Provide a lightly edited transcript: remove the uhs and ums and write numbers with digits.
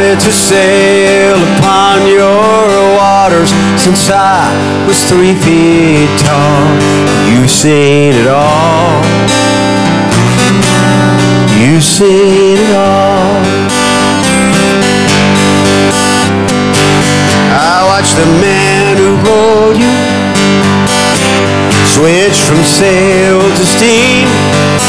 wanted to sail upon your waters since I was 3 feet tall. You've seen it all. You've seen it all. I watched the man who rowed you switch from sail to steam.